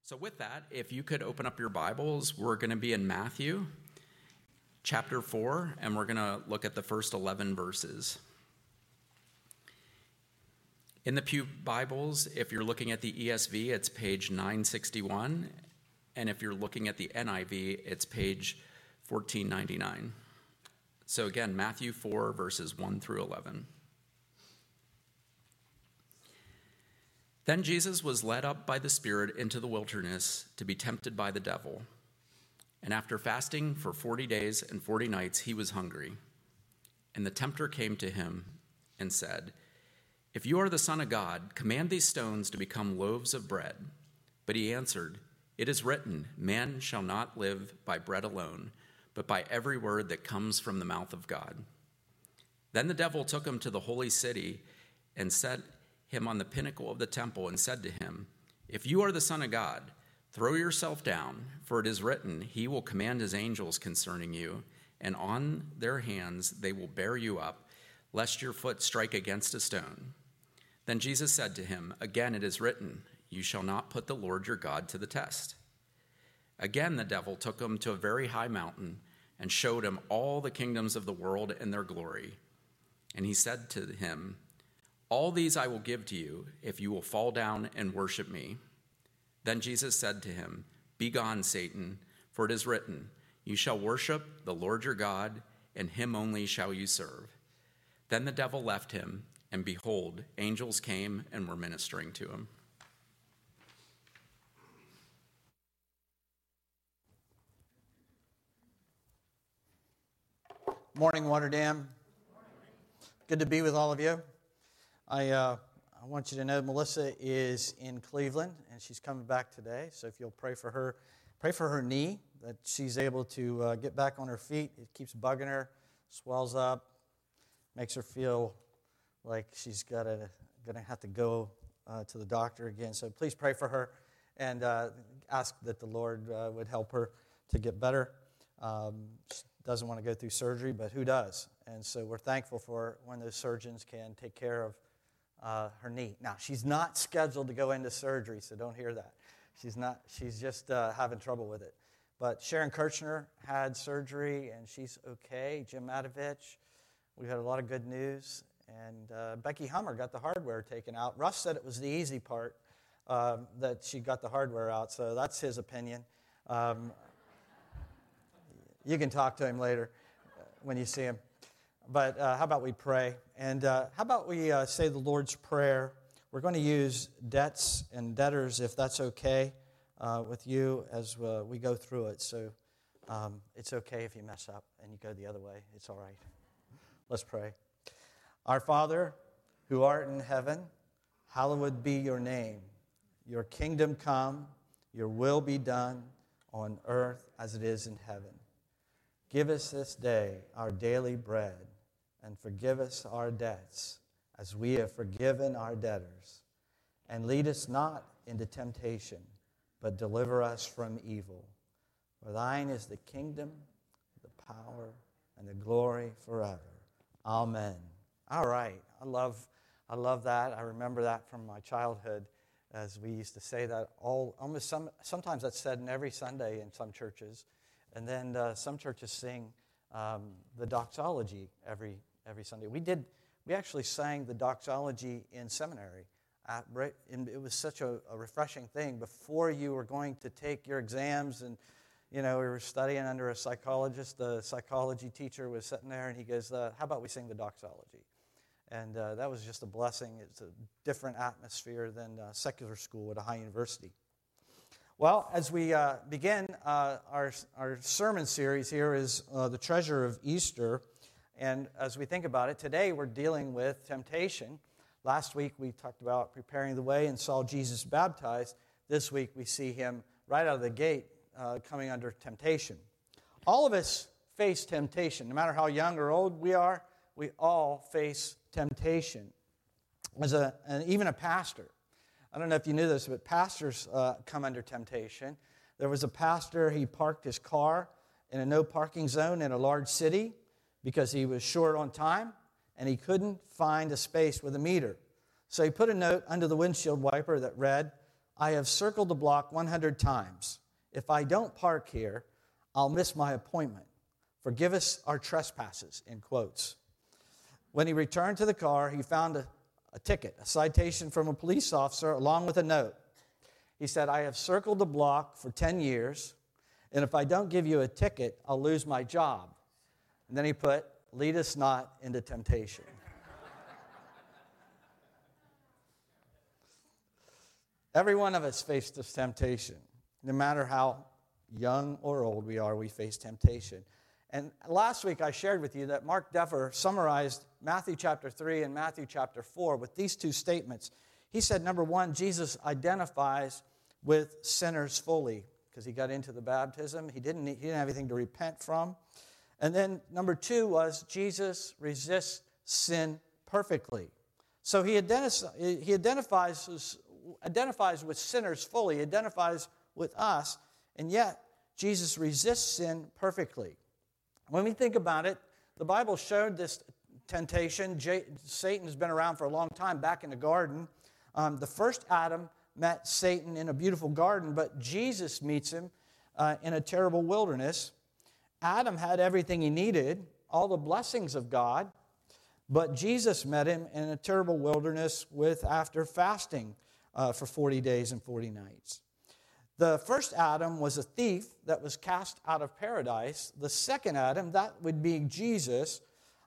So with that, if you could open up your Bibles, we're going to be in Matthew chapter 4, and we're going to look at the first 11 verses. In the Pew Bibles, if you're looking at the ESV, it's page 961, and if you're looking at the NIV, it's page 1499. So again, Matthew 4, verses 1 through 11. Then Jesus was led up by the Spirit into the wilderness to be tempted by the devil. And after fasting for 40 days and 40 nights, he was hungry. And the tempter came to him and said, "If you are the Son of God, command these stones to become loaves of bread." But he answered, "It is written, man shall not live by bread alone, but by every word that comes from the mouth of God." Then the devil took him to the holy city and set him on the pinnacle of the temple and said to him, "If you are the Son of God, throw yourself down, for it is written, he will command his angels concerning you, and on their hands they will bear you up, lest your foot strike against a stone." Then Jesus said to him, "Again it is written, you shall not put the Lord your God to the test." Again the devil took him to a very high mountain and showed him all the kingdoms of the world and their glory. And he said to him, "All these I will give to you if you will fall down and worship me." Then Jesus said to him, "Begone, Satan, for it is written, you shall worship the Lord your God, and him only shall you serve." Then the devil left him, and behold, angels came and were ministering to him. Morning, Water Dam. Good to be with all of you. I want you to know Melissa is in Cleveland, and she's coming back today. So if you'll pray for her knee, that she's able to get back on her feet. It keeps bugging her, swells up, makes her feel like she's gonna have to go to the doctor again. So please pray for her and ask that the Lord would help her to get better. She doesn't want to go through surgery, but who does? And so we're thankful for when those surgeons can take care of her knee. Now, she's not scheduled to go into surgery, so don't hear that. She's just having trouble with it. But Sharon Kirchner had surgery, and she's okay. Jim Matovich, we had a lot of good news. And Becky Hummer got the hardware taken out. Russ said it was the easy part, that she got the hardware out, so that's his opinion. You can talk to him later when you see him. But how about we pray? And how about we say the Lord's Prayer? We're going to use debts and debtors, if that's okay with you, as we go through it. So it's okay if you mess up and you go the other way. It's all right. Let's pray. Our Father, who art in heaven, hallowed be your name. Your kingdom come, your will be done on earth as it is in heaven. Give us this day our daily bread, and forgive us our debts, as we have forgiven our debtors. And lead us not into temptation, but deliver us from evil. For thine is the kingdom, the power, and the glory forever. Amen. All right. I love that. I remember that from my childhood, as we used to say that sometimes that's said in every Sunday in some churches. And then some churches sing the doxology every Sunday. We actually sang the doxology in seminary. And it was such a refreshing thing. Before you were going to take your exams, and we were studying under a psychologist. The psychology teacher was sitting there, and he goes, "How about we sing the doxology?" And that was just a blessing. It's a different atmosphere than secular school at a high university. Well, as we begin our sermon series here is The Treasure of Easter. And as we think about it, today we're dealing with temptation. Last week we talked about preparing the way and saw Jesus baptized. This week we see him right out of the gate coming under temptation. All of us face temptation. No matter how young or old we are, we all face temptation. Even a pastor. I don't know if you knew this, but pastors come under temptation. There was a pastor, he parked his car in a no parking zone in a large city because he was short on time and he couldn't find a space with a meter. So he put a note under the windshield wiper that read, I have circled the block 100 times. If I don't park here, I'll miss my appointment. Forgive us our trespasses," in quotes. When he returned to the car, he found a ticket, a citation from a police officer, along with a note. He said, "I have circled the block for 10 years, and if I don't give you a ticket, I'll lose my job." And then he put, "Lead us not into temptation." Every one of us face this temptation. No matter how young or old we are, we face temptation. And last week I shared with you that Mark Dever summarized Matthew chapter 3 and Matthew chapter 4 with these two statements. He said, number one, Jesus identifies with sinners fully because he got into the baptism. He didn't have anything to repent from. And then number two was Jesus resists sin perfectly. So he identifies with sinners fully, he identifies with us, and yet Jesus resists sin perfectly. When we think about it, the Bible showed this temptation. Satan has been around for a long time, back in the garden. The first Adam met Satan in a beautiful garden, but Jesus meets him in a terrible wilderness. Adam had everything he needed, all the blessings of God, but Jesus met him in a terrible wilderness after fasting for 40 days and 40 nights. The first Adam was a thief that was cast out of paradise. The second Adam, that would be Jesus,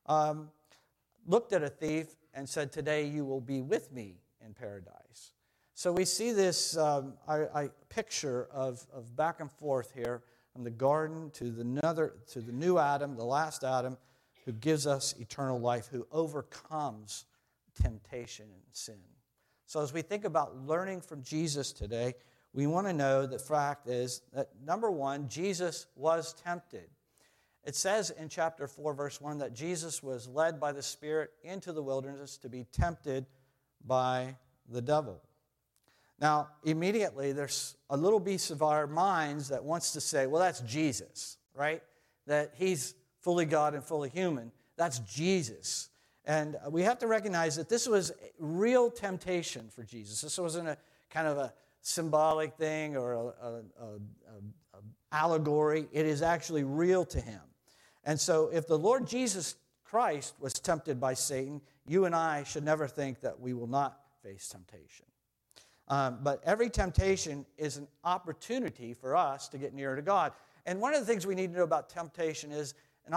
looked at a thief and said, "Today you will be with me in paradise." So we see this picture of back and forth here from the garden to the new Adam, the last Adam, who gives us eternal life, who overcomes temptation and sin. So as we think about learning from Jesus today, we want to know the fact is that, number one, Jesus was tempted. It says in chapter 4, verse 1, that Jesus was led by the Spirit into the wilderness to be tempted by the devil. Now, immediately, there's a little piece of our minds that wants to say, well, that's Jesus, right? That he's fully God and fully human. That's Jesus. And we have to recognize that this was real temptation for Jesus. This wasn't a kind of a symbolic thing or an allegory. It is actually real to him. And so if the Lord Jesus Christ was tempted by Satan, you and I should never think that we will not face temptation. But every temptation is an opportunity for us to get nearer to God. And one of the things we need to know about temptation is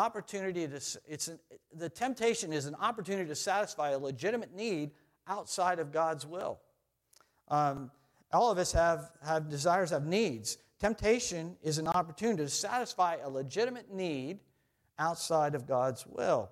the temptation is an opportunity to satisfy a legitimate need outside of God's will. All of us have desires, have needs. Temptation is an opportunity to satisfy a legitimate need outside of God's will.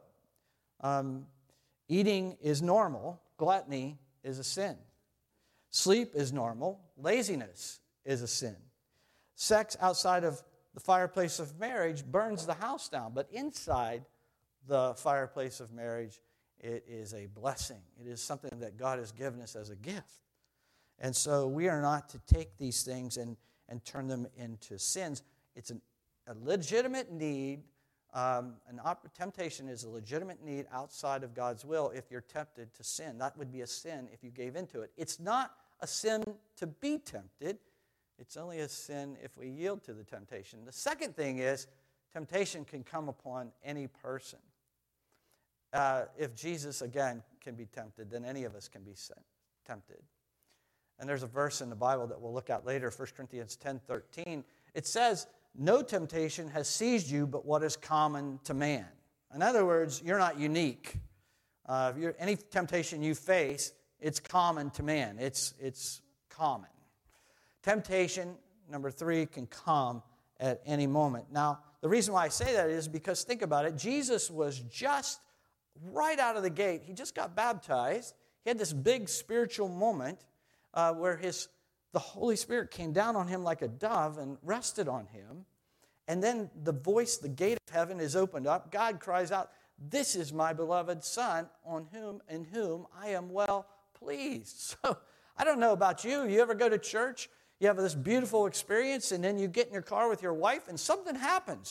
Eating is normal. Gluttony is a sin. Sleep is normal. Laziness is a sin. Sex outside of the fireplace of marriage burns the house down, but inside the fireplace of marriage, it is a blessing. It is something that God has given us as a gift. And so we are not to take these things and turn them into sins. It's a legitimate need. Temptation is a legitimate need outside of God's will if you're tempted to sin. That would be a sin if you gave into it. It's not a sin to be tempted. It's only a sin if we yield to the temptation. The second thing is temptation can come upon any person. If Jesus, again, can be tempted, then any of us can be tempted. And there's a verse in the Bible that we'll look at later, 1 Corinthians 10:13. It says, "No temptation has seized you but what is common to man." In other words, you're not unique. Any temptation you face, it's common to man. It's common. Temptation, number 3, can come at any moment. Now, the reason why I say that is because, think about it, Jesus was just right out of the gate. He just got baptized. He had this big spiritual moment where the Holy Spirit came down on him like a dove and rested on him. And then the gate of heaven is opened up. God cries out, "This is my beloved Son, in whom I am well pleased." So I don't know about you. You ever go to church? You have this beautiful experience, and then you get in your car with your wife, and something happens.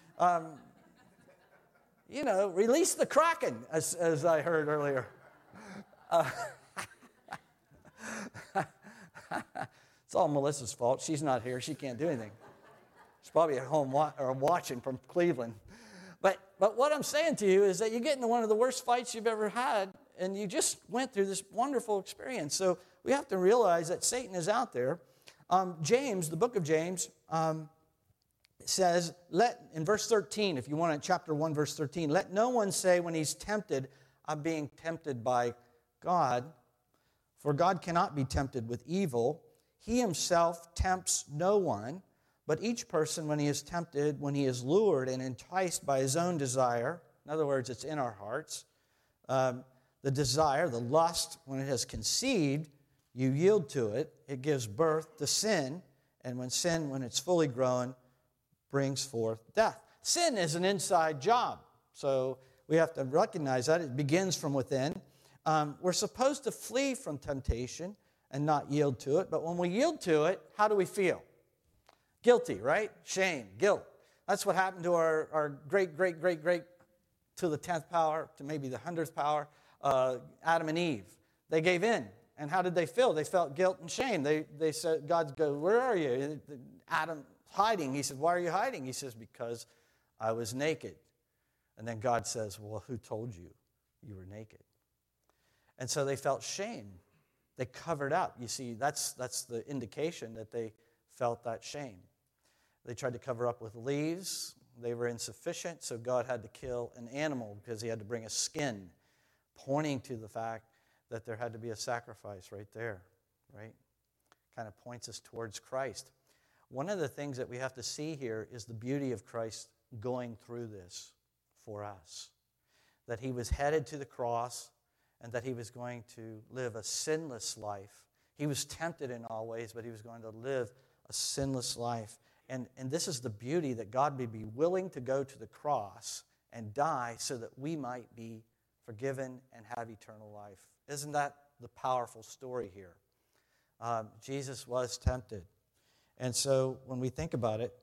Release the Kraken, as I heard earlier. It's all Melissa's fault. She's not here. She can't do anything. She's probably at home watching from Cleveland. But what I'm saying to you is that you get into one of the worst fights you've ever had, and you just went through this wonderful experience. So we have to realize that Satan is out there. James, the book of James, says, in verse 13, if you want it, chapter 1, verse 13, let no one say when he's tempted, I'm being tempted by God, for God cannot be tempted with evil. He himself tempts no one, but each person, when he is tempted, when he is lured and enticed by his own desire, in other words, it's in our hearts, the desire, the lust, when it has conceived, you yield to it. It gives birth to sin, and when it's fully grown, brings forth death. Sin is an inside job, so we have to recognize that. It begins from within. We're supposed to flee from temptation and not yield to it, but when we yield to it, how do we feel? Guilty, right? Shame, guilt. That's what happened to our great to the 10th power, to maybe the 100th power, Adam and Eve. They gave in. And how did they feel? They felt guilt and shame. They said, God goes, where are you? Adam hiding. He said, why are you hiding? He says, because I was naked. And then God says, well, who told you you were naked? And so they felt shame. They covered up. You see, that's the indication that they felt that shame. They tried to cover up with leaves. They were insufficient, so God had to kill an animal because he had to bring a skin, pointing to the fact that there had to be a sacrifice right there, right? Kind of points us towards Christ. One of the things that we have to see here is the beauty of Christ going through this for us. That he was headed to the cross and that he was going to live a sinless life. He was tempted in all ways, but he was going to live a sinless life. And this is the beauty, that God may be willing to go to the cross and die so that we might be forgiven and have eternal life. Isn't that the powerful story here? Jesus was tempted. And so when we think about it,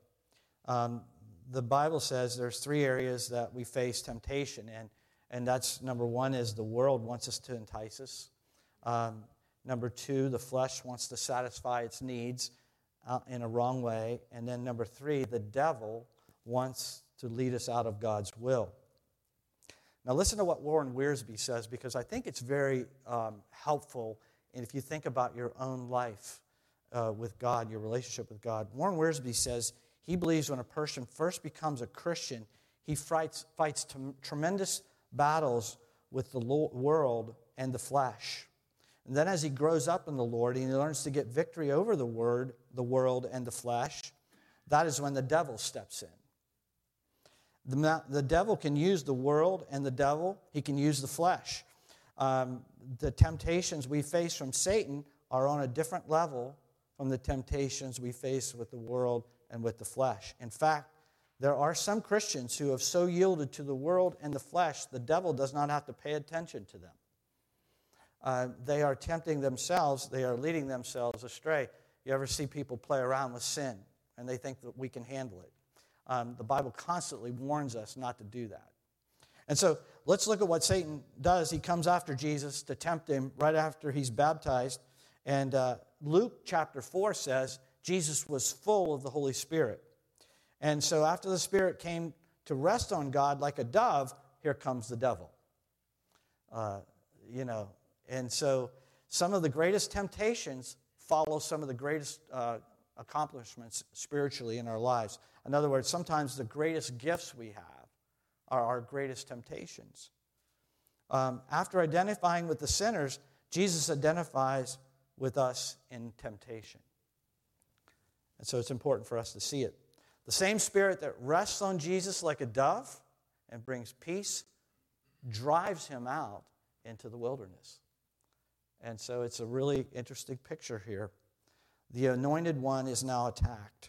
the Bible says there's 3 areas that we face temptation. And that's, number 1 is the world wants us to entice us. Number 2, the flesh wants to satisfy its needs in a wrong way. And then number 3, the devil wants to lead us out of God's will. Now listen to what Warren Wiersbe says, because I think it's very helpful if you think about your own life with God, your relationship with God. Warren Wiersbe says he believes when a person first becomes a Christian, he fights tremendous battles with the world and the flesh. And then as he grows up in the Lord and he learns to get victory over the world and the flesh, that is when the devil steps in. The devil can use the world and the devil. He can use the flesh. The temptations we face from Satan are on a different level from the temptations we face with the world and with the flesh. In fact, there are some Christians who have so yielded to the world and the flesh, the devil does not have to pay attention to them. They are tempting themselves. They are leading themselves astray. You ever see people play around with sin and they think that we can handle it? The Bible constantly warns us not to do that. And so let's look at what Satan does. He comes after Jesus to tempt him right after he's baptized. And Luke chapter 4 says Jesus was full of the Holy Spirit. And so after the Spirit came to rest on God like a dove, here comes the devil. And so some of the greatest temptations follow some of the greatest accomplishments spiritually in our lives. In other words, sometimes the greatest gifts we have are our greatest temptations. After identifying with the sinners, Jesus identifies with us in temptation. And so it's important for us to see it. The same Spirit that rests on Jesus like a dove and brings peace drives him out into the wilderness. And so it's a really interesting picture here. The anointed one is now attacked.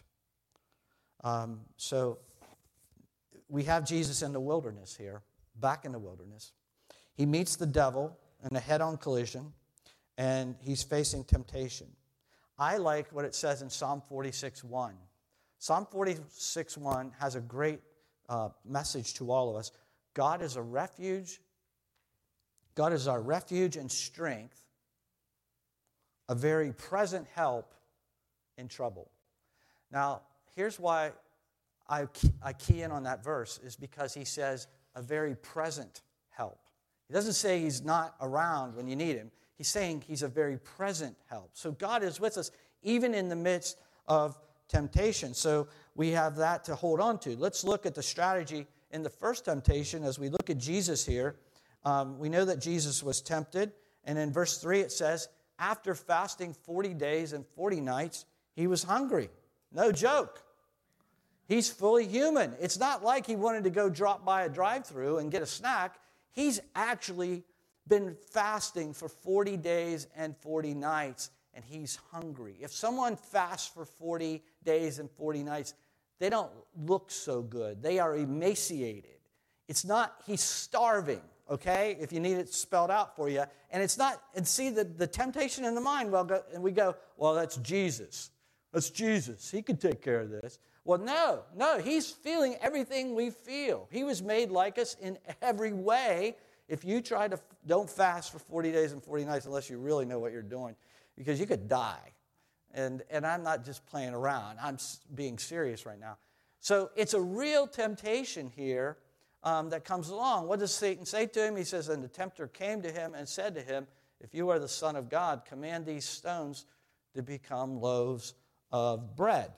So we have Jesus in the wilderness here, back in the wilderness. He meets the devil in a head-on collision, and he's facing temptation. I like what it says in Psalm 46:1. Psalm 46:1 has a great message to all of us. God is a refuge. God is our refuge and strength, a very present help in trouble. Now, here's why I key in on that verse, is because he says a very present help. He doesn't say he's not around when you need him. He's saying he's a very present help. So God is with us even in the midst of temptation. So we have that to hold on to. Let's look at the strategy in the first temptation as we look at Jesus here. We know that Jesus was tempted. And in verse 3 it says, after fasting 40 days and 40 nights, he was hungry. No joke. He's fully human. It's not like he wanted to go drop by a drive-thru and get a snack. He's actually been fasting for 40 days and 40 nights, and he's hungry. If someone fasts for 40 days and 40 nights, they don't look so good. They are emaciated. It's not, he's starving, okay, if you need it spelled out for you. And it's not, and see the temptation in the mind, and we go, well, that's Jesus. That's Jesus. He could take care of this. Well, no, he's feeling everything we feel. He was made like us in every way. If you don't fast for 40 days and 40 nights unless you really know what you're doing, because you could die. And I'm not just playing around. I'm being serious right now. So it's a real temptation here that comes along. What does Satan say to him? He says, and the tempter came to him and said to him, if you are the Son of God, command these stones to become loaves of bread.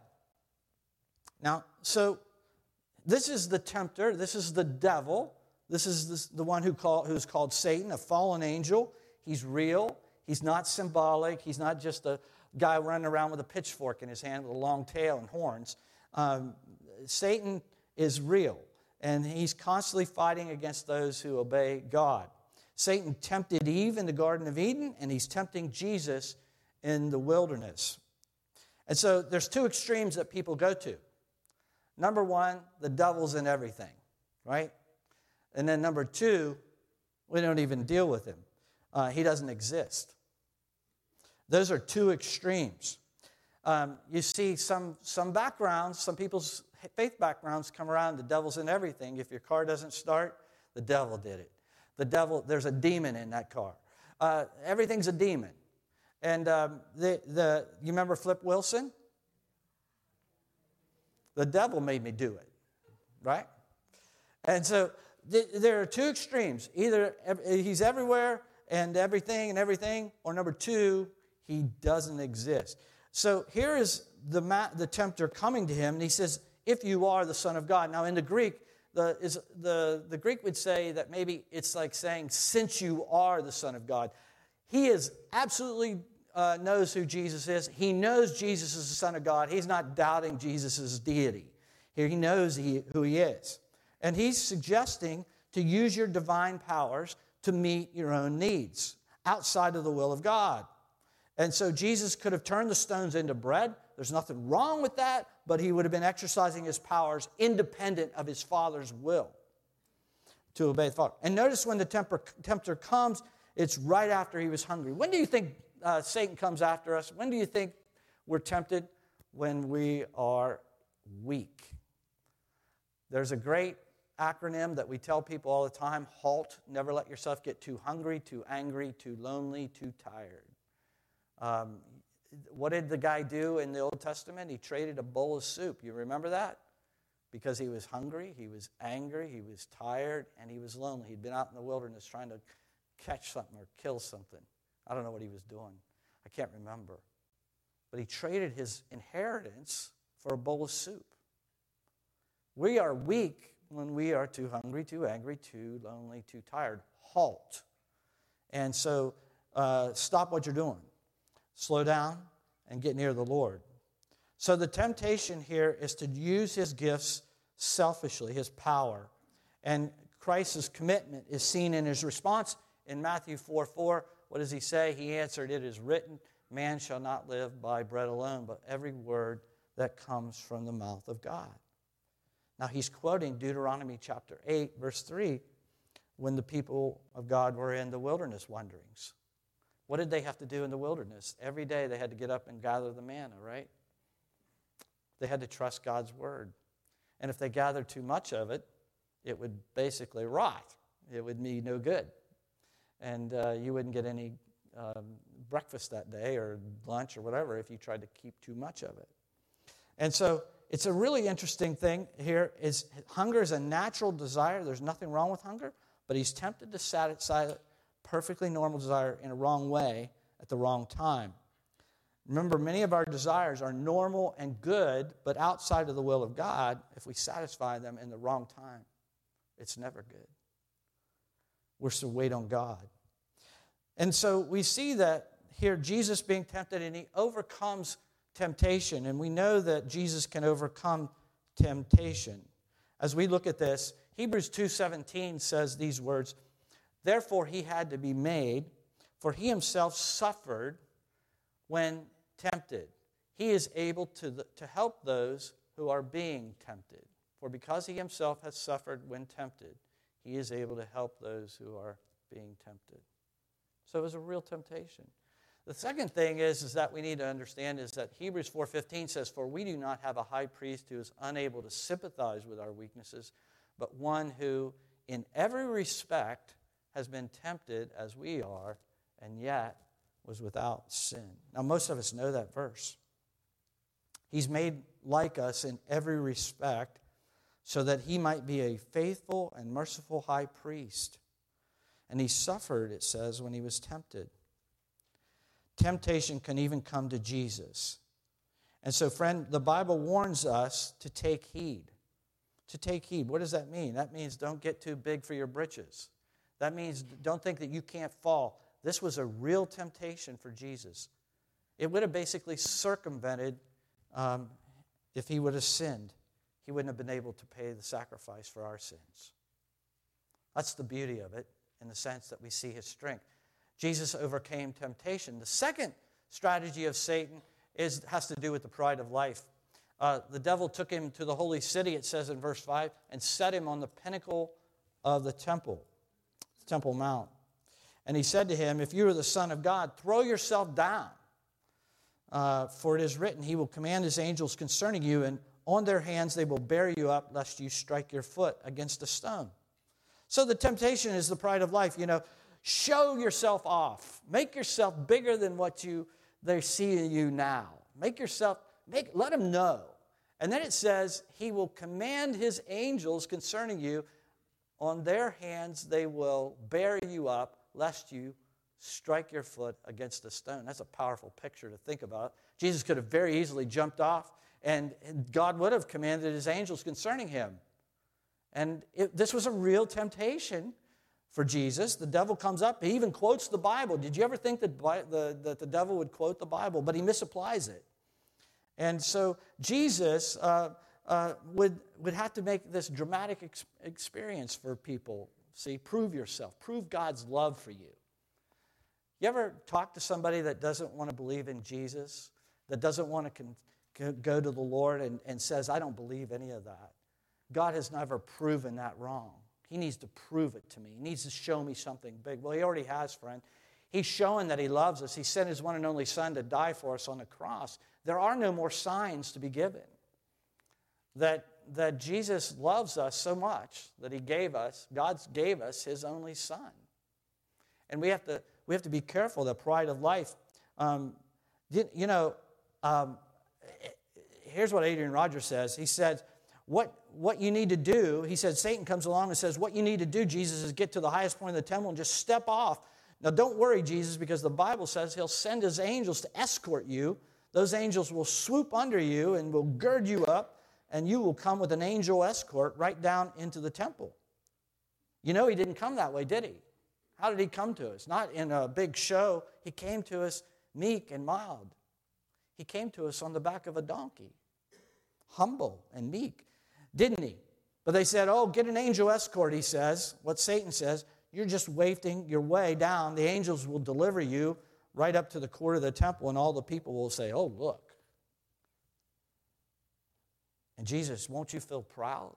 Now, so this is the tempter. This is the devil. This is the one who's called Satan, a fallen angel. He's real. He's not symbolic. He's not just a guy running around with a pitchfork in his hand with a long tail and horns. Satan is real, and he's constantly fighting against those who obey God. Satan tempted Eve in the Garden of Eden, and he's tempting Jesus in the wilderness. And so there's two extremes that people go to. Number one, the devil's in everything, right? And then number two, we don't even deal with him. He doesn't exist. Those are two extremes. You see some backgrounds, some people's faith backgrounds come around, the devil's in everything. If your car doesn't start, the devil did it. There's a demon in that car. Everything's a demon. And you remember Flip Wilson? The devil made me do it, right? And so there are two extremes. Either he's everywhere and everything, or number two, he doesn't exist. So here is the tempter coming to him, and he says, if you are the Son of God. Now in the Greek, the Greek would say that maybe it's like saying, since you are the Son of God. He is absolutely knows who Jesus is. He knows Jesus is the Son of God. He's not doubting Jesus' deity. Here he knows who he is. And he's suggesting to use your divine powers to meet your own needs outside of the will of God. And so Jesus could have turned the stones into bread. There's nothing wrong with that, but he would have been exercising his powers independent of his Father's will to obey the Father. And notice when the tempter comes, it's right after he was hungry. When do you think Satan comes after us? When do you think we're tempted? When we are weak. There's a great acronym that we tell people all the time, HALT. Never let yourself get too hungry, too angry, too lonely, too tired. What did the guy do in the Old Testament? He traded a bowl of soup. You remember that? Because he was hungry, he was angry, he was tired, and he was lonely. He'd been out in the wilderness trying to catch something or kill something. I don't know what he was doing. I can't remember. But he traded his inheritance for a bowl of soup. We are weak when we are too hungry, too angry, too lonely, too tired. HALT. And so stop what you're doing. Slow down and get near the Lord. So the temptation here is to use his gifts selfishly, his power. And Christ's commitment is seen in his response in Matthew 4:4. What does he say? He answered, it is written, man shall not live by bread alone, but every word that comes from the mouth of God. Now he's quoting Deuteronomy chapter 8, verse 3, when the people of God were in the wilderness wanderings. What did they have to do in the wilderness? Every day they had to get up and gather the manna, right? They had to trust God's word. And if they gathered too much of it, it would basically rot. It would be no good. And you wouldn't get any breakfast that day or lunch or whatever if you tried to keep too much of it. And so it's a really interesting thing here. Is hunger is a natural desire. There's nothing wrong with hunger, but he's tempted to satisfy a perfectly normal desire in a wrong way at the wrong time. Remember, many of our desires are normal and good, but outside of the will of God, if we satisfy them in the wrong time, it's never good. We're to wait on God. And so we see that here Jesus being tempted, and he overcomes temptation. And we know that Jesus can overcome temptation. As we look at this, Hebrews 2:17 says these words, "Therefore he had to be made, for he himself suffered when tempted. He is able to help those who are being tempted. For because he himself has suffered when tempted, he is able to help those who are being tempted." So it was a real temptation. The second thing is that we need to understand is that Hebrews 4:15 says, "For we do not have a high priest who is unable to sympathize with our weaknesses, but one who in every respect has been tempted as we are, and yet was without sin." Now, most of us know that verse. He's made like us in every respect so that he might be a faithful and merciful high priest. And he suffered, it says, when he was tempted. Temptation can even come to Jesus. And so, friend, the Bible warns us to take heed. To take heed. What does that mean? That means don't get too big for your britches. That means don't think that you can't fall. This was a real temptation for Jesus. It would have basically circumvented if he would have sinned. He wouldn't have been able to pay the sacrifice for our sins. That's the beauty of it, in the sense that we see his strength. Jesus overcame temptation. The second strategy of Satan has to do with the pride of life. The devil took him to the holy city, it says in verse 5, and set him on the pinnacle of the Temple Mount. And he said to him, "If you are the Son of God, throw yourself down. For it is written, he will command his angels concerning you, and on their hands they will bear you up, lest you strike your foot against a stone." So the temptation is the pride of life. Show yourself off. Make yourself bigger than what they see in you now. Let them know. And then it says, he will command his angels concerning you. On their hands they will bear you up, lest you strike your foot against a stone. That's a powerful picture to think about. Jesus could have very easily jumped off, and God would have commanded his angels concerning him. And this was a real temptation for Jesus. The devil comes up. He even quotes the Bible. Did you ever think that the devil would quote the Bible? But he misapplies it. And so Jesus would have to make this dramatic experience for people. See, prove yourself. Prove God's love for you. You ever talk to somebody that doesn't want to believe in Jesus, that doesn't want to go to the Lord and says, "I don't believe any of that"? God has never proven that wrong. He needs to prove it to me. He needs to show me something big. Well, he already has, friend. He's showing that he loves us. He sent his one and only Son to die for us on the cross. There are no more signs to be given. That Jesus loves us so much that God gave us his only Son. And we have to be careful, the pride of life. Here's what Adrian Rogers says. He said, what you need to do, he said, Satan comes along and says, what you need to do, Jesus, is get to the highest point of the temple and just step off. Now, don't worry, Jesus, because the Bible says he'll send his angels to escort you. Those angels will swoop under you and will gird you up, and you will come with an angel escort right down into the temple. He didn't come that way, did he? How did he come to us? Not in a big show. He came to us meek and mild. He came to us on the back of a donkey, humble and meek, didn't he? But they said, get an angel escort, he says. What Satan says, you're just wafting your way down. The angels will deliver you right up to the court of the temple, and all the people will say, "Oh, look." And Jesus, won't you feel proud?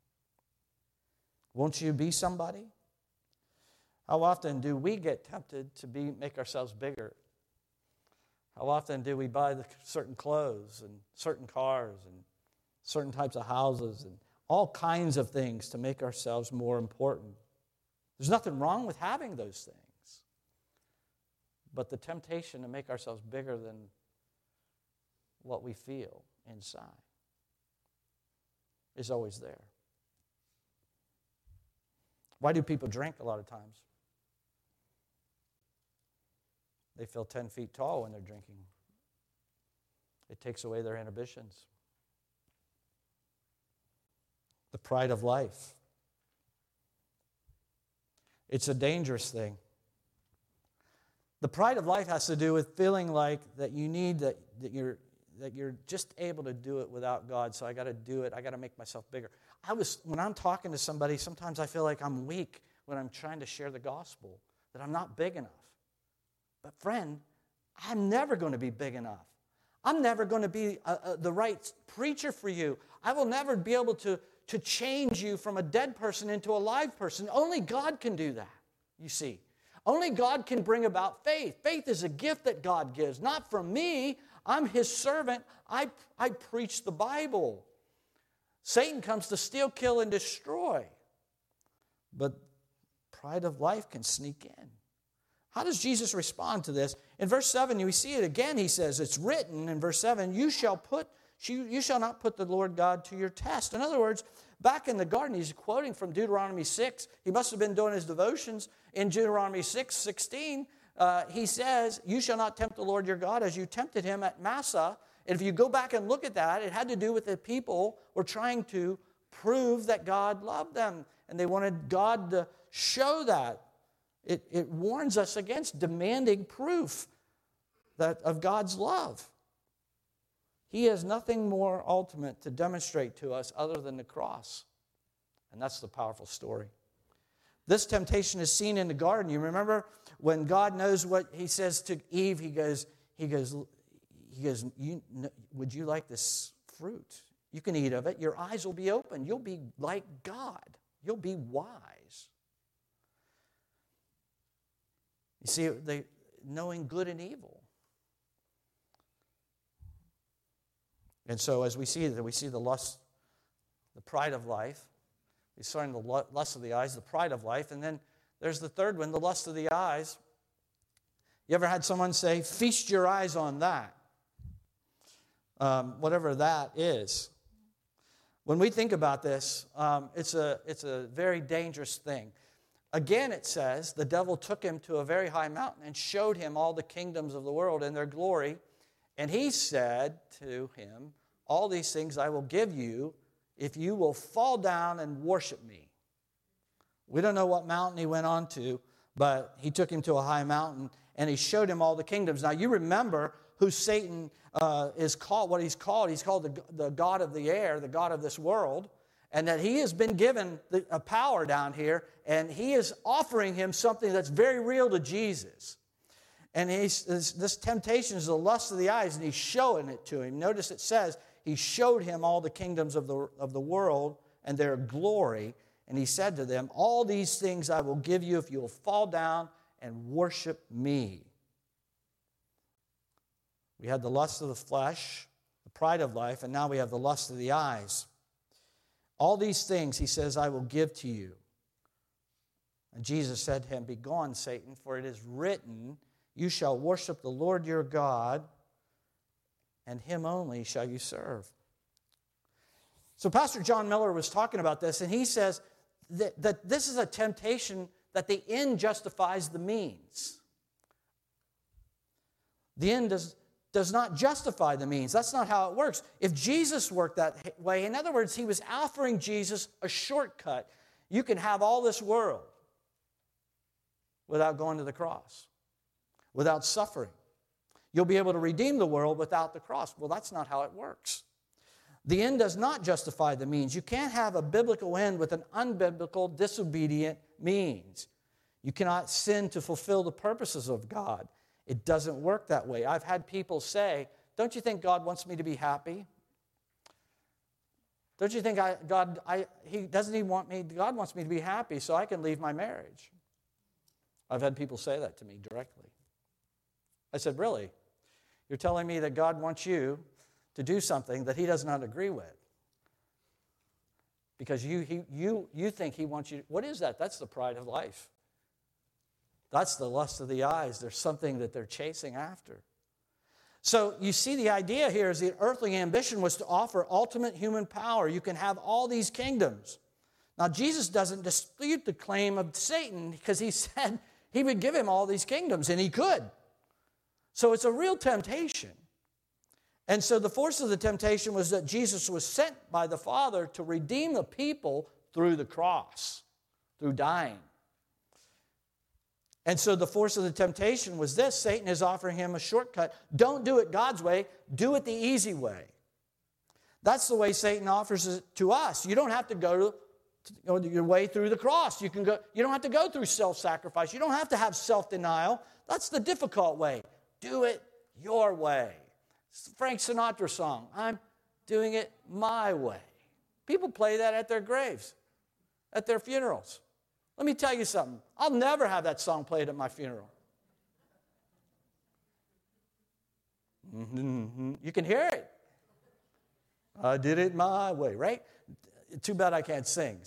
Won't you be somebody? How often do we get tempted to make ourselves bigger? How often do we buy certain clothes and certain cars and certain types of houses and all kinds of things to make ourselves more important? There's nothing wrong with having those things. But the temptation to make ourselves bigger than what we feel inside is always there. Why do people drink a lot of times? They feel 10 feet tall when they're drinking. It takes away their inhibitions. The pride of life. It's a dangerous thing. The pride of life has to do with feeling like that you need that you're just able to do it without God, so I got to do it. I got to make myself bigger. When I'm talking to somebody, sometimes I feel like I'm weak when I'm trying to share the gospel, that I'm not big enough. But friend, I'm never going to be big enough. I'm never going to be the right preacher for you. I will never be able to change you from a dead person into a live person. Only God can do that, you see. Only God can bring about faith. Faith is a gift that God gives, not from me. I'm His servant. I preach the Bible. Satan comes to steal, kill, and destroy. But pride of life can sneak in. How does Jesus respond to this? In verse 7, we see it again. He says, it's written in verse 7, you shall not put the Lord God to your test. In other words, back in the garden, he's quoting from Deuteronomy 6. He must have been doing his devotions. In Deuteronomy 6:16, he says, you shall not tempt the Lord your God as you tempted him at Massah. And if you go back and look at that, it had to do with the people were trying to prove that God loved them. And they wanted God to show that. It warns us against demanding proof of God's love. He has nothing more ultimate to demonstrate to us other than the cross. And that's the powerful story. This temptation is seen in the garden. You remember when God knows what He says to Eve, He goes, would you like this fruit? You can eat of it. Your eyes will be open. You'll be like God. You'll be wise. You see, knowing good and evil. And so as we see the lust, the pride of life. We saw in the lust of the eyes, the pride of life. And then there's the third one, the lust of the eyes. You ever had someone say, feast your eyes on that? Whatever that is. When we think about this, it's a very dangerous thing. Again, it says, the devil took him to a very high mountain and showed him all the kingdoms of the world and their glory. And he said to him, all these things I will give you if you will fall down and worship me. We don't know what mountain he went on to, but he took him to a high mountain and he showed him all the kingdoms. Now you remember who Satan is called, what he's called. He's called the god of the air, the god of this world, and that he has been given a power down here, and he is offering him something that's very real to Jesus. And this temptation is the lust of the eyes, and he's showing it to him. Notice it says, he showed him all the kingdoms of the world and their glory. And he said to them, all these things I will give you if you will fall down and worship me. We had the lust of the flesh, the pride of life, and now we have the lust of the eyes. All these things, he says, I will give to you. And Jesus said to him, begone, Satan, for it is written, you shall worship the Lord your God, and him only shall you serve. So Pastor John Miller was talking about this, and he says that this is a temptation that the end justifies the means. The end does not justify the means. That's not how it works. If Jesus worked that way, in other words, he was offering Jesus a shortcut. You can have all this world without going to the cross, without suffering. You'll be able to redeem the world without the cross. Well, that's not how it works. The end does not justify the means. You can't have a biblical end with an unbiblical, disobedient means. You cannot sin to fulfill the purposes of God. It doesn't work that way. I've had people say, don't you think God wants me to be happy? Don't you think God wants me to be happy so I can leave my marriage? I've had people say that to me directly. I said, really? You're telling me that God wants you to do something that he does not agree with? Because you think he wants you. What is that? That's the pride of life. That's the lust of the eyes. There's something that they're chasing after. So you see, the idea here is the earthly ambition was to offer ultimate human power. You can have all these kingdoms. Now, Jesus doesn't dispute the claim of Satan because he said he would give him all these kingdoms, and he could. So it's a real temptation. And so the force of the temptation was that Jesus was sent by the Father to redeem the people through the cross, through dying. And so the force of the temptation was this: Satan is offering him a shortcut. Don't do it God's way, do it the easy way. That's the way Satan offers it to us. You don't have to go your way through the cross. You don't have to go through self-sacrifice. You don't have to have self-denial. That's the difficult way. Do it your way. It's the Frank Sinatra song, I'm doing it my way. People play that at their graves, at their funerals. Let me tell you something. I'll never have that song played at my funeral. You can hear it. I did it my way, right? Too bad I can't sing.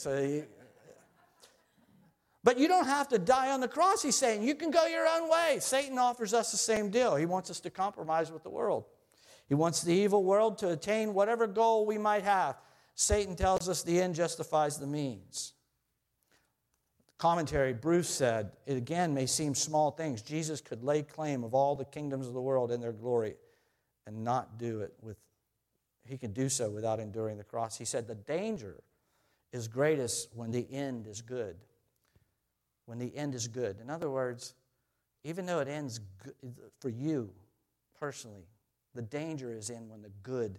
But you don't have to die on the cross, he's saying. You can go your own way. Satan offers us the same deal. He wants us to compromise with the world. He wants the evil world to attain whatever goal we might have. Satan tells us the end justifies the means. Commentary, Bruce said, it again may seem small things. Jesus could lay claim of all the kingdoms of the world and their glory and not do it he could do so without enduring the cross. He said the danger is greatest when the end is good. When the end is good. In other words, even though it ends good for you personally, the danger is in when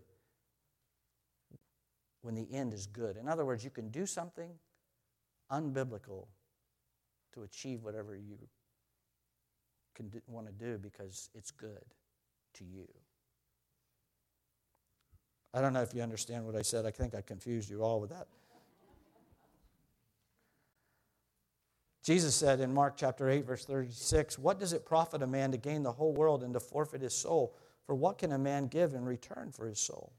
the end is good. In other words, you can do something unbiblical to achieve whatever you want to do because it's good to you. I don't know if you understand what I said. I think I confused you all with that. Jesus said in Mark chapter 8, verse 36, what does it profit a man to gain the whole world and to forfeit his soul? For what can a man give in return for his soul?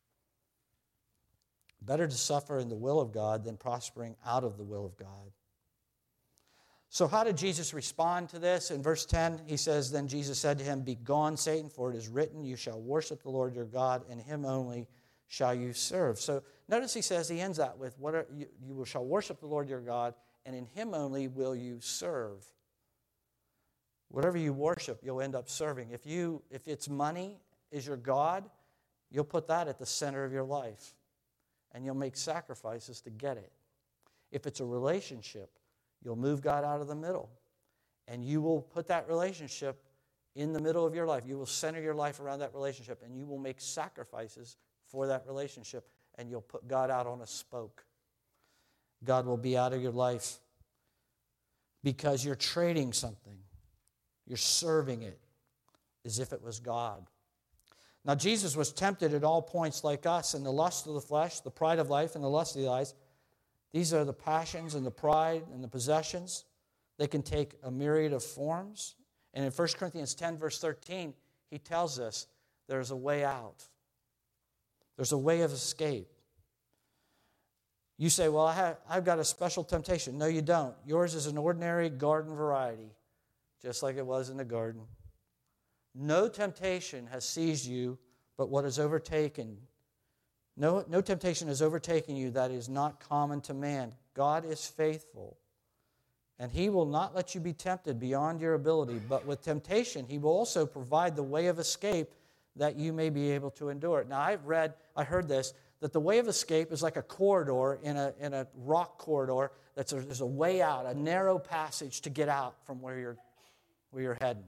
Better to suffer in the will of God than prospering out of the will of God. So how did Jesus respond to this? In verse 10, he says, then Jesus said to him, begone, Satan, for it is written, you shall worship the Lord your God, and him only shall you serve. So notice he says, he ends that with, you shall worship the Lord your God, and in him only will you serve. Whatever you worship, you'll end up serving. If it's money is your God, you'll put that at the center of your life, and you'll make sacrifices to get it. If it's a relationship, you'll move God out of the middle, and you will put that relationship in the middle of your life. You will center your life around that relationship, and you will make sacrifices for that relationship, and you'll put God out on a spoke. God will be out of your life because you're trading something. You're serving it as if it was God. Now, Jesus was tempted at all points like us in the lust of the flesh, the pride of life, and the lust of the eyes. These are the passions and the pride and the possessions. They can take a myriad of forms. And in 1 Corinthians 10, verse 13, he tells us there's a way out. There's a way of escape. You say, well, I've got a special temptation. No, you don't. Yours is an ordinary garden variety, just like it was in the garden. No temptation has seized you but what is overtaken. No temptation has overtaken you that is not common to man. God is faithful, and he will not let you be tempted beyond your ability. But with temptation, he will also provide the way of escape that you may be able to endure it. Now, I heard this, that the way of escape is like a corridor in a rock corridor. There's a way out, a narrow passage to get out from where you're heading.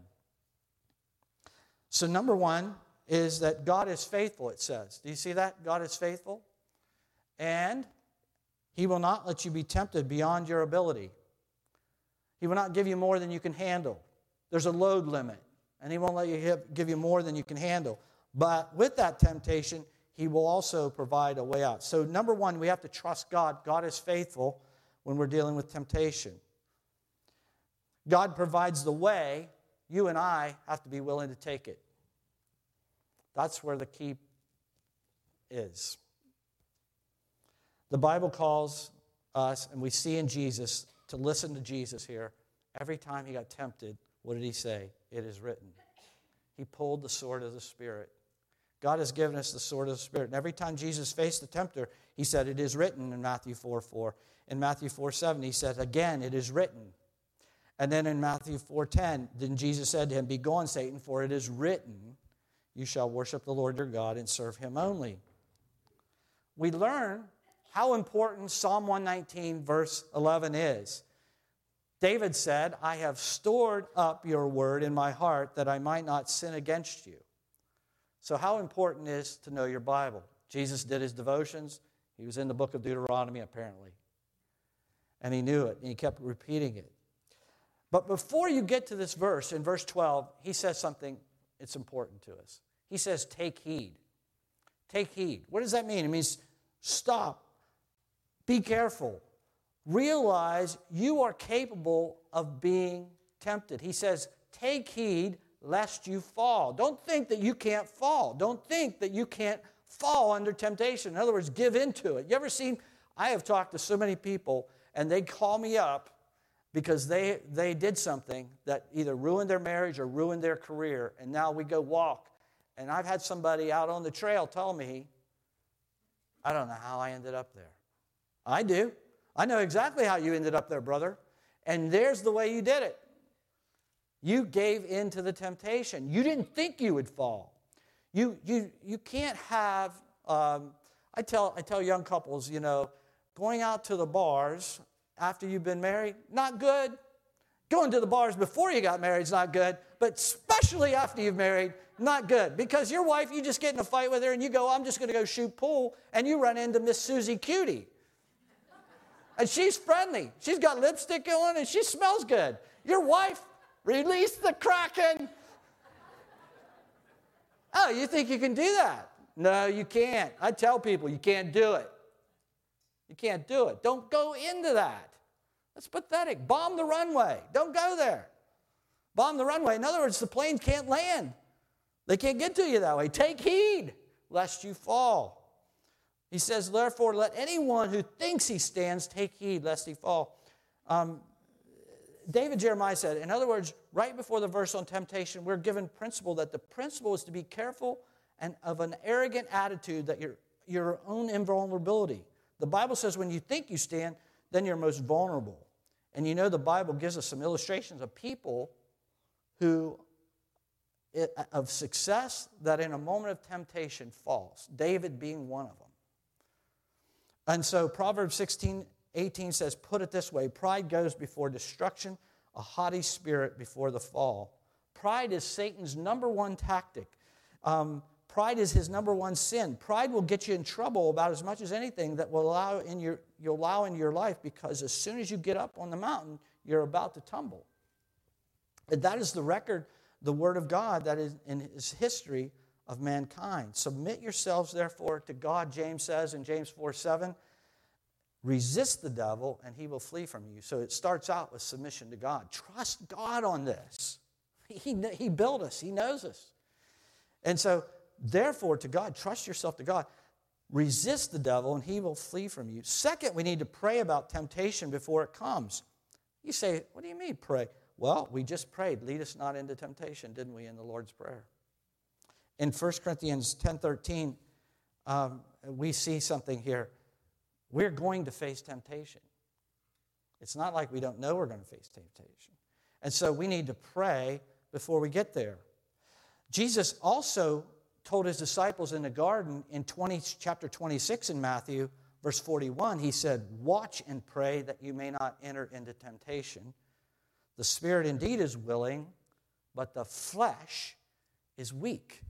So number one is that God is faithful, it says. Do you see that? God is faithful. And he will not let you be tempted beyond your ability. He will not give you more than you can handle. There's a load limit, and he won't let you give you more than you can handle. But with that temptation, he will also provide a way out. So number one, we have to trust God. God is faithful when we're dealing with temptation. God provides the way. You and I have to be willing to take it. That's where the key is. The Bible calls us, and we see in Jesus, to listen to Jesus here every time he got tempted, what did he say? It is written. He pulled the sword of the Spirit. God has given us the sword of the Spirit. And every time Jesus faced the tempter, he said, it is written in Matthew 4:4. In Matthew 4:7, he said, again, it is written. And then in Matthew 4:10, then Jesus said to him, be gone, Satan, for it is written, you shall worship the Lord your God and serve him only. We learn how important Psalm 119, verse 11 is. David said, I have stored up your word in my heart that I might not sin against you. So how important it is to know your Bible? Jesus did his devotions. He was in the book of Deuteronomy, apparently. And he knew it, and he kept repeating it. But before you get to this verse, in verse 12, he says something that's important to us. He says, take heed. Take heed. What does that mean? It means stop. Be careful. Realize you are capable of being tempted. He says, take heed lest you fall. Don't think that you can't fall. Don't think that you can't fall under temptation. In other words, give into it. You ever seen, I have talked to so many people, and they call me up because they did something that either ruined their marriage or ruined their career, and now we go walk. And I've had somebody out on the trail tell me, I don't know how I ended up there. I do. I know exactly how you ended up there, brother. And there's the way you did it. You gave in to the temptation. You didn't think you would fall. You can't have, I tell young couples, going out to the bars after you've been married, not good. Going to the bars before you got married is not good, but especially after you've married, not good. Because your wife, you just get in a fight with her and you go, I'm just going to go shoot pool, and you run into Miss Susie Cutie. And she's friendly. She's got lipstick on and she smells good. Your wife, release the Kraken. Oh, you think you can do that? No, you can't. I tell people you can't do it. You can't do it. Don't go into that. That's pathetic. Bomb the runway. Don't go there. Bomb the runway. In other words, the planes can't land. They can't get to you that way. Take heed lest you fall. He says, therefore, let anyone who thinks he stands take heed lest he fall. David Jeremiah said, in other words, right before the verse on temptation, we're given principle that the principle is to be careful and of an arrogant attitude that your own invulnerability. The Bible says when you think you stand, then you're most vulnerable. And the Bible gives us some illustrations of people of success that in a moment of temptation falls. David being one of them. And so Proverbs 16:18 says, put it this way, pride goes before destruction, a haughty spirit before the fall. Pride is Satan's number one tactic. Pride is his number one sin. Pride will get you in trouble about as much as anything that will you'll allow in your life, because as soon as you get up on the mountain, you're about to tumble. And that is the record, the Word of God, that is in his history of mankind. Submit yourselves, therefore, to God, James says in James 4:7. Resist the devil, and he will flee from you. So it starts out with submission to God. Trust God on this. He built us. He knows us. And so, therefore, to God, trust yourself to God. Resist the devil, and he will flee from you. Second, we need to pray about temptation before it comes. You say, what do you mean pray? Well, we just prayed, lead us not into temptation, didn't we, in the Lord's Prayer? In 1 Corinthians 10:13, we see something here. We're going to face temptation. It's not like we don't know we're going to face temptation. And so we need to pray before we get there. Jesus also told his disciples in the garden in chapter 26 in Matthew, verse 41, he said, watch and pray that you may not enter into temptation. The spirit indeed is willing, but the flesh is weak.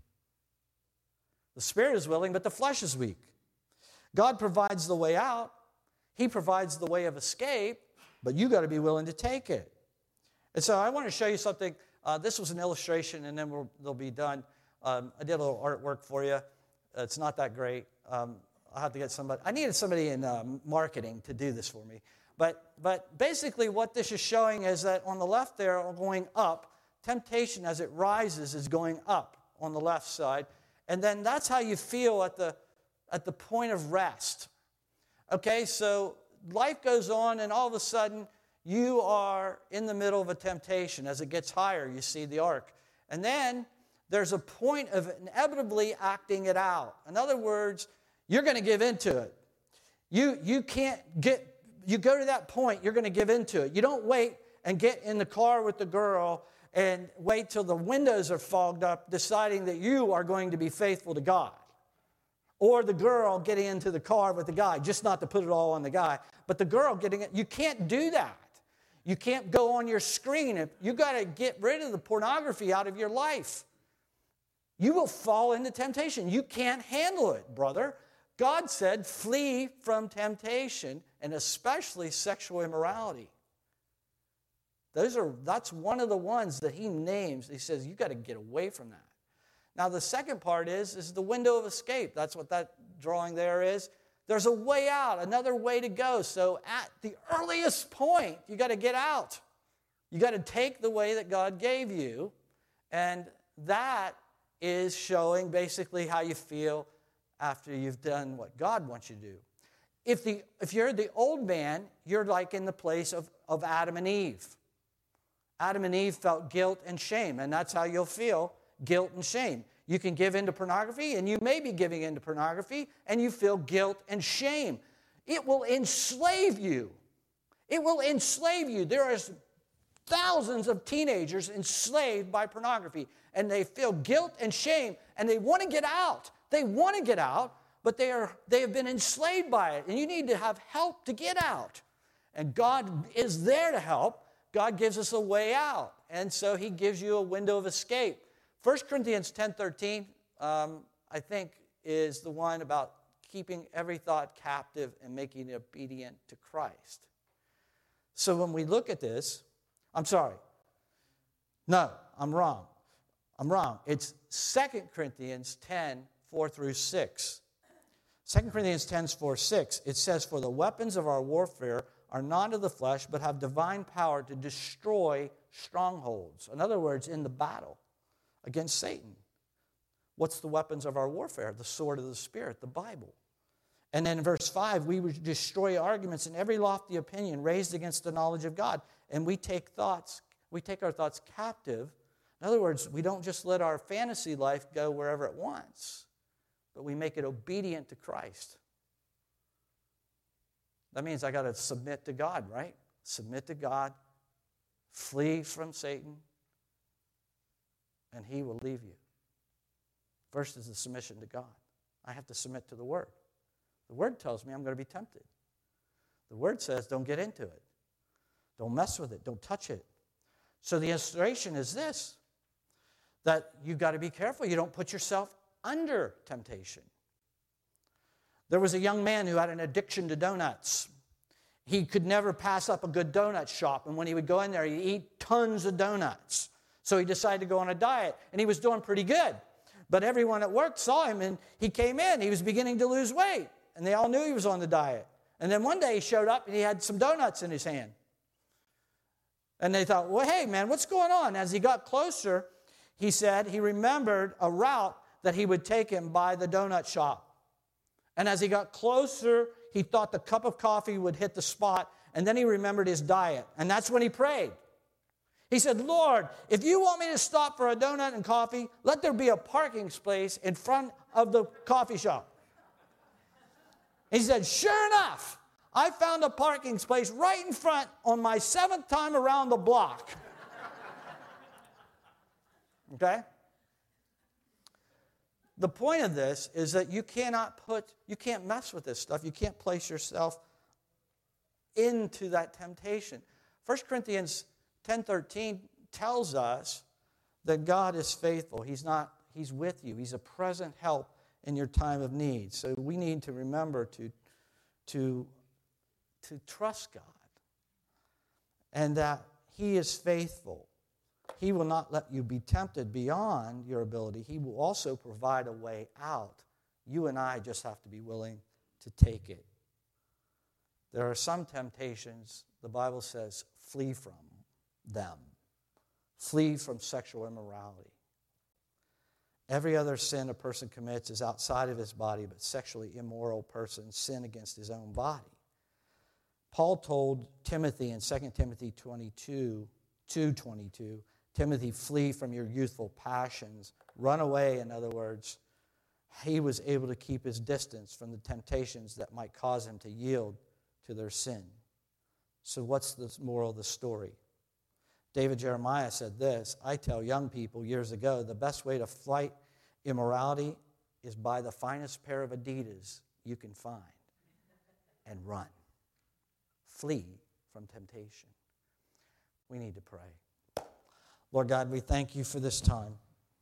The spirit is willing, but the flesh is weak. God provides the way out. He provides the way of escape, but you got to be willing to take it. And so I want to show you something. This was an illustration, and then they'll be done. I did a little artwork for you. It's not that great. I'll have to get somebody. I needed somebody in marketing to do this for me. But basically what this is showing is that on the left there, going up, temptation as it rises is going up on the left side. And then that's how you feel at the point of rest. Okay, so life goes on, and all of a sudden you are in the middle of a temptation. As it gets higher, you see the arc. And then there's a point of inevitably acting it out. In other words, you're going to give into it. You go to that point, you're going to give into it. You don't wait and get in the car with the girl and wait till the windows are fogged up, deciding that you are going to be faithful to God. Or the girl getting into the car with the guy, just not to put it all on the guy, but the girl getting it. You can't do that. You can't go on your screen. You got to get rid of the pornography out of your life. You will fall into temptation. You can't handle it, brother. God said, flee from temptation, and especially sexual immorality. That's one of the ones that he names. He says, you got to get away from that. Now, the second part is the window of escape. That's what that drawing there is. There's a way out, another way to go. So at the earliest point, you got to get out. You got to take the way that God gave you, and that is showing basically how you feel after you've done what God wants you to do. If you're the old man, you're like in the place of Adam and Eve. Adam and Eve felt guilt and shame, and that's how you'll feel, guilt and shame. You can give into pornography, and you may be giving into pornography, and you feel guilt and shame. It will enslave you. It will enslave you. There are thousands of teenagers enslaved by pornography, and they feel guilt and shame, and they want to get out. They want to get out, but they have been enslaved by it, and you need to have help to get out. And God is there to help. God gives us a way out, and so he gives you a window of escape. 1 Corinthians 10:13, I think, is the one about keeping every thought captive and making it obedient to Christ. So when we look at this, I'm sorry. No, I'm wrong. It's 2 Corinthians 10:4-6. 2 Corinthians 10:4-6, it says, for the weapons of our warfare are not of the flesh, but have divine power to destroy strongholds. In other words, in the battle against Satan. What's the weapons of our warfare? The sword of the Spirit, the Bible. And then in verse 5, we would destroy arguments and every lofty opinion raised against the knowledge of God. And we take our thoughts captive. In other words, we don't just let our fantasy life go wherever it wants, but we make it obedient to Christ. That means I got to submit to God, right? Submit to God, flee from Satan, and he will leave you. First is the submission to God. I have to submit to the Word. The Word tells me I'm going to be tempted. The Word says don't get into it. Don't mess with it. Don't touch it. So the illustration is this, that you've got to be careful. You don't put yourself under temptation. There was a young man who had an addiction to donuts. He could never pass up a good donut shop, and when he would go in there, he'd eat tons of donuts. So he decided to go on a diet, and he was doing pretty good. But everyone at work saw him, and he came in. He was beginning to lose weight, and they all knew he was on the diet. And then one day he showed up, and he had some donuts in his hand. And they thought, well, hey, man, what's going on? As he got closer, he said he remembered a route that he would take him by the donut shop. And as he got closer, he thought the cup of coffee would hit the spot, and then he remembered his diet. And that's when he prayed. He said, Lord, if you want me to stop for a donut and coffee, let there be a parking space in front of the coffee shop. He said, sure enough, I found a parking space right in front on my 7th time around the block. Okay? The point of this is that you can't mess with this stuff. You can't place yourself into that temptation. 1 Corinthians 10:13 tells us that God is faithful. He's with you. He's a present help in your time of need. So we need to remember to trust God and that He is faithful. He will not let you be tempted beyond your ability. He will also provide a way out. You and I just have to be willing to take it. There are some temptations, the Bible says, flee from them. Flee from sexual immorality. Every other sin a person commits is outside of his body, but sexually immoral persons sin against his own body. Paul told Timothy in 2 Timothy 2:22, Timothy, flee from your youthful passions. Run away, in other words. He was able to keep his distance from the temptations that might cause him to yield to their sin. So what's the moral of the story? David Jeremiah said this, I tell young people years ago, the best way to fight immorality is buy the finest pair of Adidas you can find and run. Flee from temptation. We need to pray. Lord God, we thank you for this time.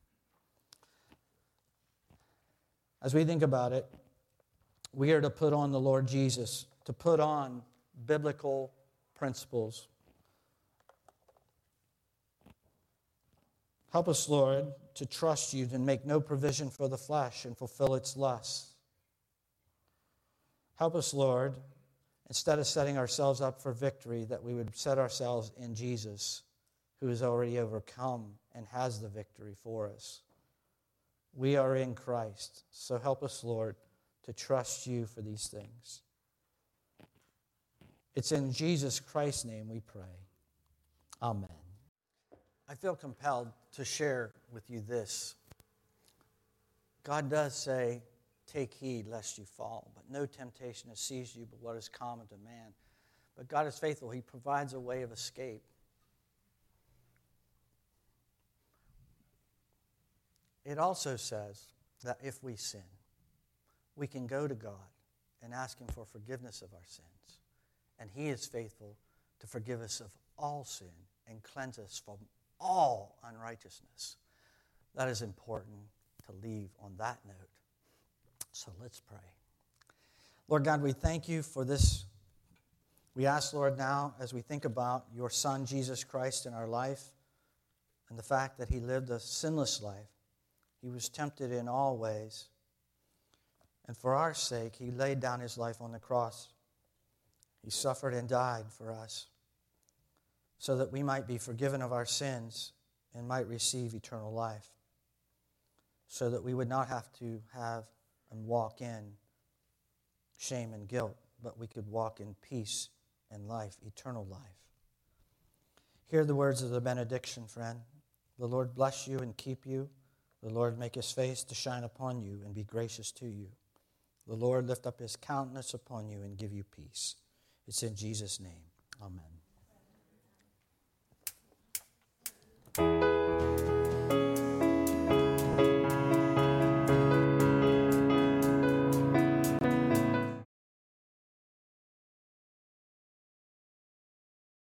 As we think about it, we are to put on the Lord Jesus, to put on biblical principles. Help us, Lord, to trust you and make no provision for the flesh and fulfill its lusts. Help us, Lord, instead of setting ourselves up for victory, that we would set ourselves in Jesus, who has already overcome and has the victory for us. We are in Christ, so help us, Lord, to trust you for these things. It's in Jesus Christ's name we pray. Amen. I feel compelled to share with you this. God does say, take heed lest you fall, but no temptation has seized you but what is common to man. But God is faithful. He provides a way of escape. It also says that if we sin, we can go to God and ask him for forgiveness of our sins. And he is faithful to forgive us of all sin and cleanse us from all unrighteousness. That is important to leave on that note. So let's pray. Lord God, we thank you for this. We ask, Lord, now as we think about your Son, Jesus Christ, in our life and the fact that he lived a sinless life, he was tempted in all ways. And for our sake, he laid down his life on the cross. He suffered and died for us so that we might be forgiven of our sins and might receive eternal life, so that we would not have to have and walk in shame and guilt, but we could walk in peace and life, eternal life. Hear the words of the benediction, friend. The Lord bless you and keep you. The Lord make his face to shine upon you and be gracious to you. The Lord lift up his countenance upon you and give you peace. It's in Jesus' name. Amen.